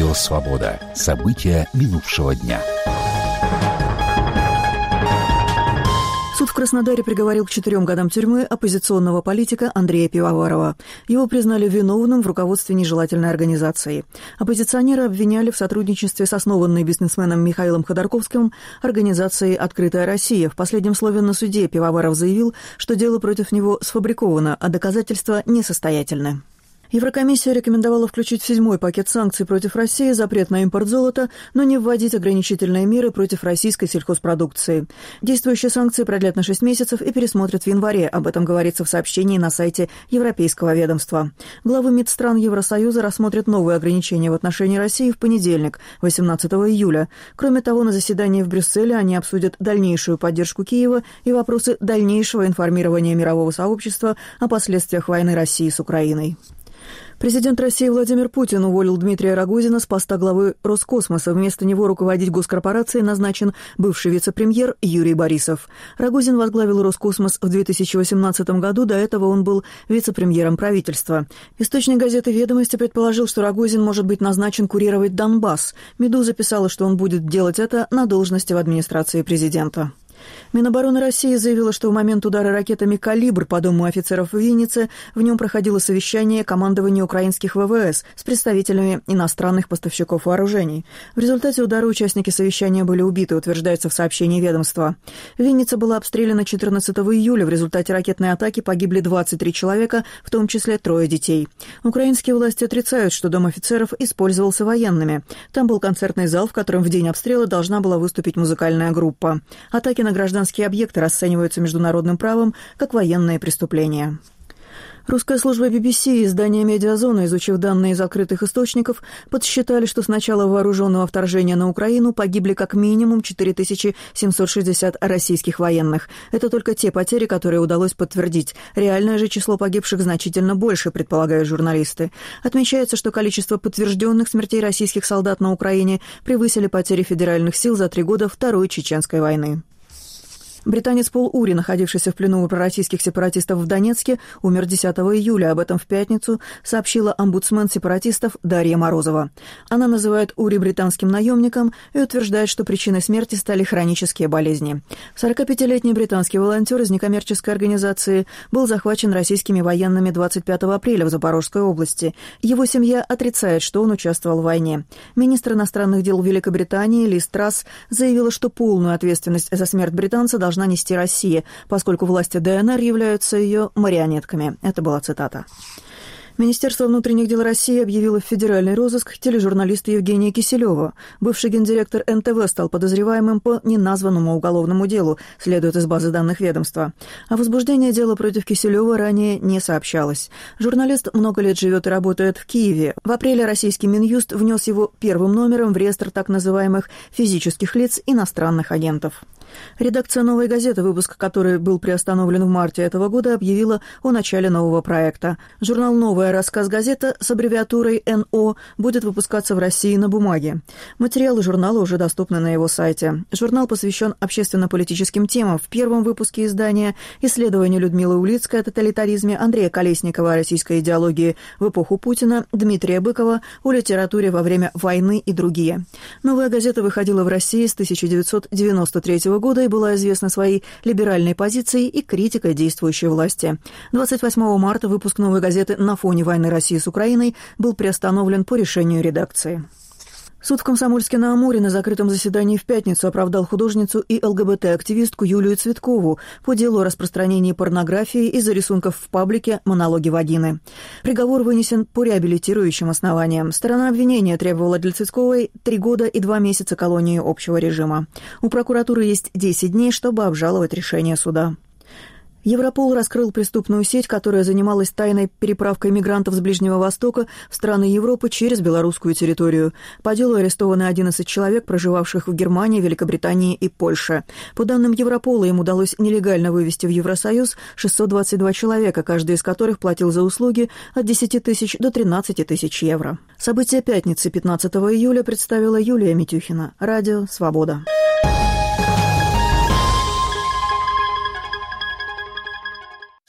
Радио «Свобода». События минувшего дня. Суд в Краснодаре приговорил к 4 годам тюрьмы оппозиционного политика Андрея Пивоварова. Его признали виновным в руководстве нежелательной организации. Оппозиционера обвиняли в сотрудничестве с основанной бизнесменом Михаилом Ходорковским организацией «Открытая Россия». В последнем слове на суде Пивоваров заявил, что дело против него сфабриковано, а доказательства несостоятельны. Еврокомиссия рекомендовала включить в 7-й пакет санкций против России запрет на импорт золота, но не вводить ограничительные меры против российской сельхозпродукции. Действующие санкции продлят на 6 месяцев и пересмотрят в январе. Об этом говорится в сообщении на сайте Европейского ведомства. Главы МИД стран Евросоюза рассмотрят новые ограничения в отношении России в понедельник, 18 июля. Кроме того, на заседании в Брюсселе они обсудят дальнейшую поддержку Киева и вопросы дальнейшего информирования мирового сообщества о последствиях войны России с Украиной. Президент России Владимир Путин уволил Дмитрия Рогозина с поста главы Роскосмоса. Вместо него руководить госкорпорацией назначен бывший вице-премьер Юрий Борисов. Рогозин возглавил Роскосмос в 2018 году, до этого он был вице-премьером правительства. Источник газеты «Ведомости» предположил, что Рогозин может быть назначен курировать Донбасс. «Медуза» писала, что он будет делать это на должности в администрации президента. Минобороны России заявила, что в момент удара ракетами «Калибр» по дому офицеров в Виннице в нем проходило совещание командования украинских ВВС с представителями иностранных поставщиков вооружений. В результате удара участники совещания были убиты, утверждается в сообщении ведомства. Винница была обстреляна 14 июля. В результате ракетной атаки погибли 23 человека, в том числе 3 детей. Украинские власти отрицают, что дом офицеров использовался военными. Там был концертный зал, в котором в день обстрела должна была выступить музыкальная группа. Атаки на гражданские объекты расцениваются международным правом как военные преступления. Русская служба BBC и издание «Медиазона», изучив данные из открытых источников, подсчитали, что с начала вооруженного вторжения на Украину погибли как минимум 4760 российских военных. Это только те потери, которые удалось подтвердить. Реальное же число погибших значительно больше, предполагают журналисты. Отмечается, что количество подтвержденных смертей российских солдат на Украине превысили потери федеральных сил за 3 года Второй Чеченской войны. Британец Пол Ури, находившийся в плену у пророссийских сепаратистов в Донецке, умер 10 июля. Об этом в пятницу сообщила омбудсмен сепаратистов Дарья Морозова. Она называет Ури британским наемником и утверждает, что причиной смерти стали хронические болезни. 45-летний британский волонтер из некоммерческой организации был захвачен российскими военными 25 апреля в Запорожской области. Его семья отрицает, что он участвовал в войне. Министр иностранных дел Великобритании Лиз Трасс заявила, что полную ответственность за смерть британца должна нести Россия, поскольку власти ДНР являются ее марионетками. Это была цитата. Министерство внутренних дел России объявило в федеральный розыск тележурналиста Евгения Киселева. Бывший гендиректор НТВ стал подозреваемым по неназванному уголовному делу, следует из базы данных ведомства. О возбуждении дела против Киселева ранее не сообщалось. Журналист много лет живет и работает в Киеве. В апреле российский Минюст внес его первым номером в реестр так называемых физических лиц иностранных агентов. Редакция «Новой газеты», выпуск которой был приостановлен в марте этого года, объявила о начале нового проекта. Журнал «Новая рассказ-газета» с аббревиатурой НО будет выпускаться в России на бумаге. Материалы журнала уже доступны на его сайте. Журнал посвящен общественно-политическим темам. В первом выпуске издания исследования Людмилы Улицкой о тоталитаризме, Андрея Колесникова о российской идеологии в эпоху Путина, Дмитрия Быкова о литературе во время войны и другие. «Новая газета» выходила в России с 1993 года и была известна своей либеральной позицией и критикой действующей власти. 28 марта выпуск «Новой газеты» на фоне войны России с Украиной был приостановлен по решению редакции. Суд в Комсомольске-на-Амуре на закрытом заседании в пятницу оправдал художницу и ЛГБТ-активистку Юлию Цветкову по делу о распространении порнографии из-за рисунков в паблике «Монологи вагины». Приговор вынесен по реабилитирующим основаниям. Сторона обвинения требовала для Цветковой 3 года и 2 месяца колонии общего режима. У прокуратуры есть 10 дней, чтобы обжаловать решение суда. Европол раскрыл преступную сеть, которая занималась тайной переправкой мигрантов с Ближнего Востока в страны Европы через белорусскую территорию. По делу арестованы 11 человек, проживавших в Германии, Великобритании и Польше. По данным Европола, им удалось нелегально вывести в Евросоюз 622 человека, каждый из которых платил за услуги от 10 тысяч до 13 тысяч евро. События пятницы 15 июля представила Юлия Митюхина. Радио «Свобода».